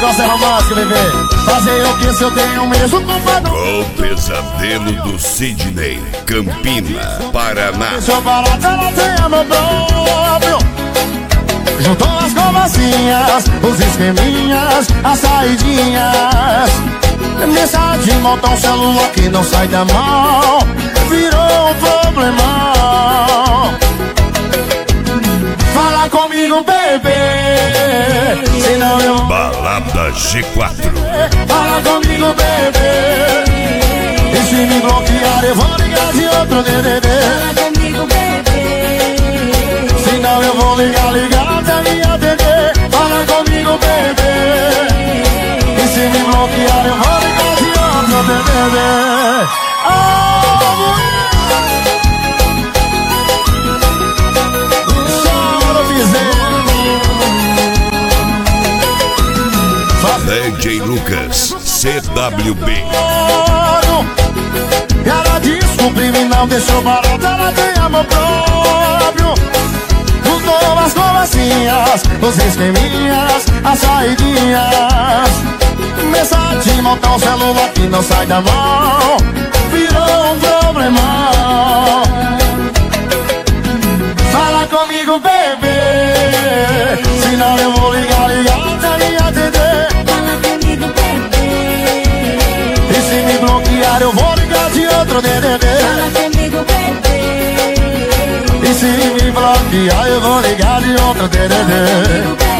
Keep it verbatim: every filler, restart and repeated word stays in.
negócio é romântico, bebê. Fazer o que se eu tenho mesmo culpado? O pesadelo do Sidney, Campina, Paraná. Se eu parar, ela tem amor próprio. Juntou as conversinhas, os esqueminhas, as saidinhas. Mensagem, monta um celular que não sai da mão. Virou um problemão. Fala comigo, bebê, senão eu... Balada G quatro. Fala comigo, bebê, e se me bloquear eu vou ligar de outro D D D. Fala comigo, bebê, senão eu vou ligar, ligar até me atender. Fala comigo, bebê, e se me bloquear eu vou ligar de outro D D D. Oh, D J Lucas, C W B. Ela descobriu e não deixou barato, ela tem amor próprio. Juntou as conversinhas, os esqueminhas, as saidinhas. Mensagem, montar um celular que não sai da mão. Virou um problemão. Fala comigo, bebê, senão eu vou ligar, ligar até me atender. fala comigo, bebê, E se me bloquear eu vou ligar de outro D D D. fala comigo, bebê, E se me bloquear eu vou ligar de outro D D D. comigo, bebê.